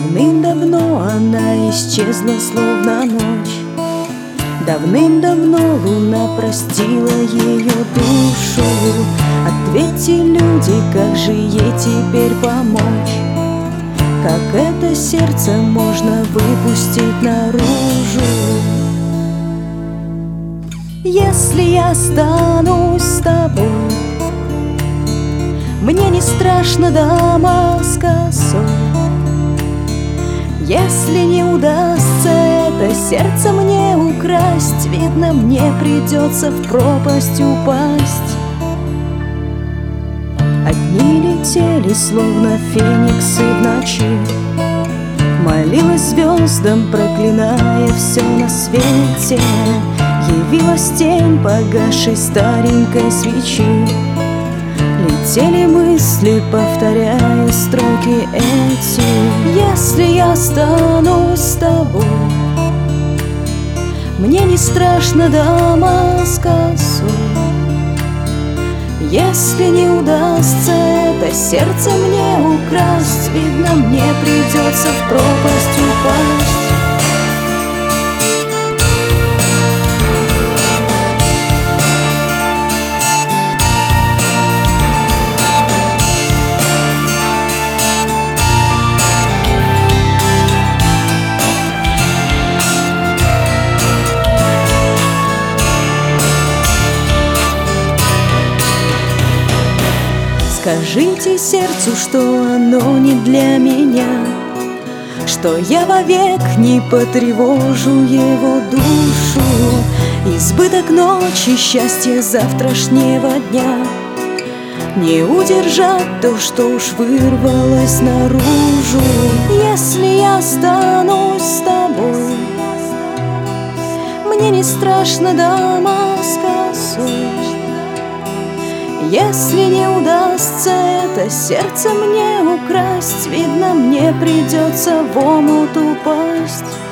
Давным-давно она исчезла, словно ночь. Давным-давно луна простила ее душу. Ответьте, люди, как же ей теперь помочь? Как это сердце можно выпустить наружу? Если я останусь с тобой, мне не страшно Дамаскосу. Если не удастся это сердце мне украсть, видно, мне придется в пропасть упасть. Одни летели, словно фениксы в ночи, молилась звездам, проклиная все на свете. Явилась тень погасшей старенькой свечи. Летели мысли, повторяя строки эти. Если я останусь с тобой, мне не страшно Дамаскосу. Если не удастся это сердце мне украсть, видно, мне придется в пропасть упасть. Скажите сердцу, что оно не для меня, что я вовек не потревожу его душу. Избыток ночи, счастье завтрашнего дня не удержать то, что уж вырвалось наружу. Если я останусь с тобой, мне не страшно Дамаскосу. Если не удастся это сердце мне украсть, видно, мне придется в омут упасть.